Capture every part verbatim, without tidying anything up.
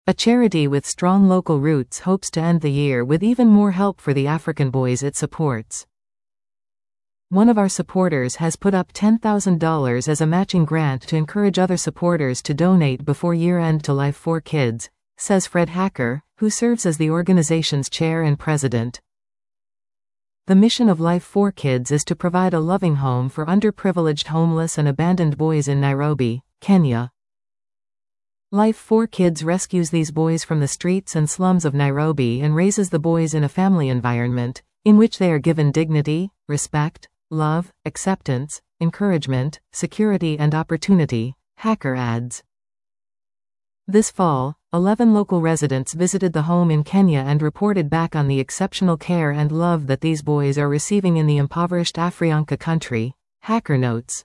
A charity with strong local roots hopes to end the year with even more help for the African boys it supports. One of our supporters has put up ten thousand dollars as a matching grant to encourage other supporters to donate before year-end to Life for Kids, says Fred Hacker, who serves as the organization's chair and president. The mission of Life for Kids is to provide a loving home for underprivileged homeless and abandoned boys in Nairobi, Kenya. Life for Kids rescues these boys from the streets and slums of Nairobi and raises the boys in a family environment, in which they are given dignity, respect, love, acceptance, encouragement, security and opportunity, Hacker adds. This fall, eleven local residents visited the home in Kenya and reported back on the exceptional care and love that these boys are receiving in the impoverished Afrianka country, Hacker notes.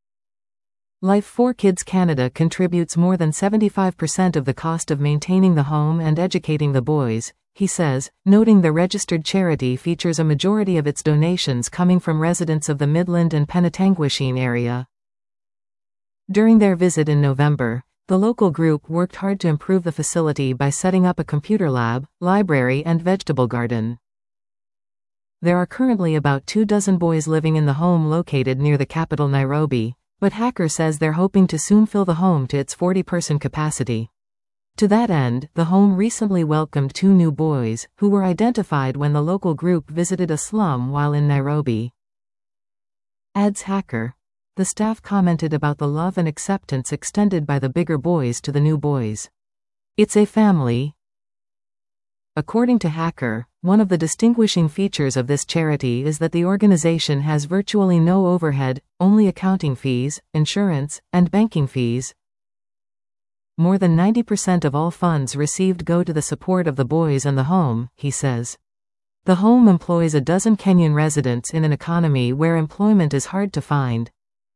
Life for Kids Canada contributes more than seventy-five percent of the cost of maintaining the home and educating the boys, he says, noting the registered charity features a majority of its donations coming from residents of the Midland and Penetanguishene area. During their visit in November, the local group worked hard to improve the facility by setting up a computer lab, library and vegetable garden. There are currently about two dozen boys living in the home located near the capital Nairobi, but Hacker says they're hoping to soon fill the home to its forty-person capacity. To that end, the home recently welcomed two new boys, who were identified when the local group visited a slum while in Nairobi. Adds Hacker. The staff commented about the love and acceptance extended by the bigger boys to the new boys. It's a family. According to Hacker, one of the distinguishing features of this charity is that the organization has virtually no overhead, only accounting fees, insurance, and banking fees. More than ninety percent of all funds received go to the support of the boys and the home, he says. The home employs a dozen Kenyan residents in an economy where employment is hard to find.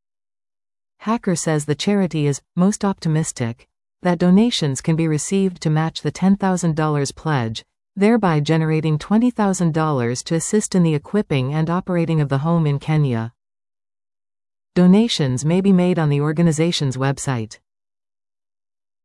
Hacker says the charity is most optimistic that donations can be received to match the ten thousand dollars pledge, thereby generating twenty thousand dollars to assist in the equipping and operating of the home in Kenya. Donations may be made on the organization's website.